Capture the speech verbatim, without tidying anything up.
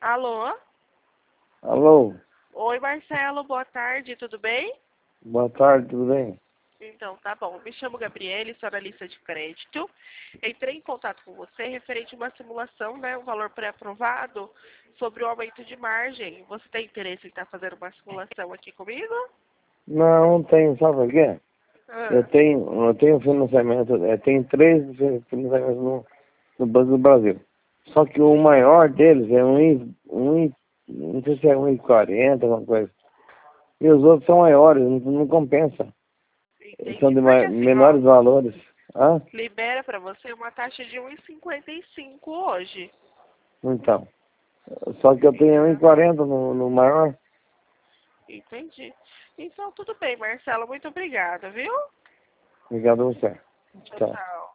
Alô? Alô, Oi, Marcelo, boa tarde, tudo bem? boa tarde, tudo bem? Então, tá bom. Me chamo Gabriele, sou analista de crédito. Entrei em contato com você referente a uma simulação, né, um valor pré-aprovado sobre o aumento de margem. Você tem interesse em estar fazendo uma simulação aqui comigo? Não, não tenho, sabe por quê? Eu Ah, tenho, eu tenho financiamento, eu tenho três financiamentos no, no Banco do Brasil. Só que o maior deles é um, e- um, e- não sei se é um e quarenta, alguma coisa. E os outros são maiores, não, não compensa. São entendi. de Porque ma- assim, ó, menores valores. Ah, libera para você uma taxa de um e cinquenta e cinco hoje. então. Só que eu tenho um e Entendeu? quarenta no, no maior. Entendi. Então, tudo bem, Marcelo. Muito obrigada, viu? Obrigado a você. Tchau, Tchau. tchau.